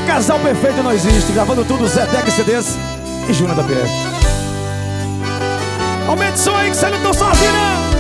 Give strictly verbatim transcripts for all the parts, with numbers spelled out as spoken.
Casal perfeito não existe. Gravando tudo, Zé Tec C Ds e Júnior da P F. Aumente o som aí que você não tá sozinho,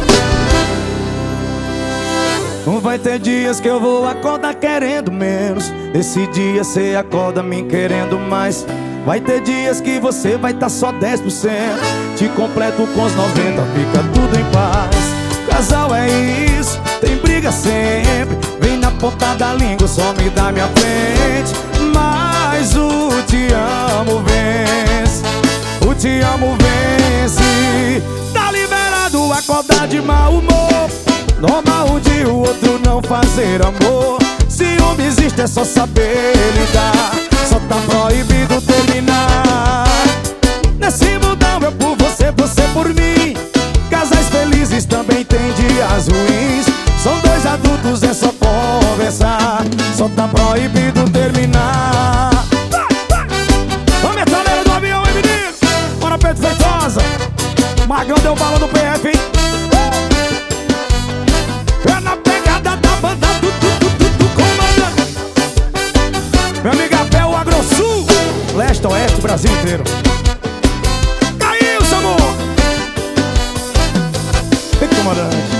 não. Vai ter dias que eu vou acordar querendo menos. Esse dia cê acorda me querendo mais. Vai ter dias que você vai tá só dez por cento. Te completo com os noventa, fica tudo em paz. Casal é isso, tem briga sempre. Vem na ponta da língua, só me dá minha frente. Mas o te amo vence. O te amo vence. Tá liberado acordar de mau humor. Normal um dia o outro não fazer amor. Ciúme existe, é só saber lidar. Só tá proibido terminar. Nesse mundão eu por você, você por mim. Casais felizes também tem dias ruins. São dois adultos, é só conversar. Só tá proibido terminar. Vamos, metaleiro do avião, hein, menino? Bora, Pedro Feitosa. Magão deu bala no P F, hein? É na pegada da banda do, do, do, do, do comandante. Meu amigo Abel, Agrosul. Leste, Oeste, Brasil inteiro. Caiu, seu amor. Tem comandante.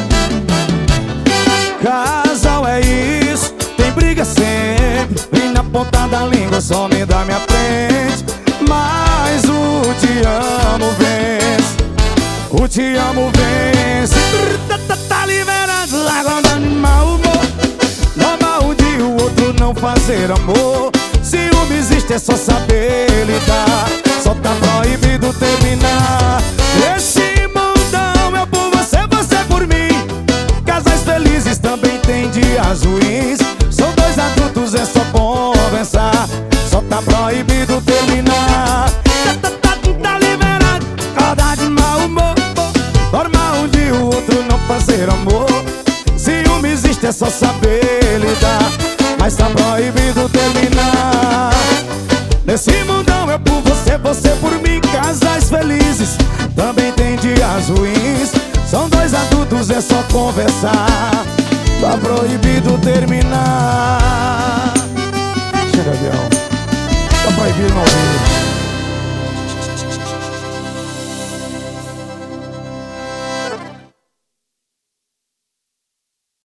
Casal é isso, tem briga sempre. Vem na ponta da língua, só me dá minha frente. Mas o te amo vence. O te amo vence. Tá liberado, agora de mau humor. Normal um dia o outro não fazer amor. Ciúme existe, é só saber lidar. Só tá proibido terminar. Esse mundão é por você, você por mim. Casais felizes também tem dias ruins. São dois adultos, é só conversar. Só tá proibido terminar. Tá, tá, tá, tá liberado, acordar de mau humor. Normal um dia o outro não fazer amor. Ciúme existe, é só saber lidar. Mas tá proibido terminar. Nesse mundão é por você, você por mim. Casais felizes também tem dias ruins. São dois adultos, é só conversar. Tá proibido terminar. Chega, avião. Tá proibido não ouvir.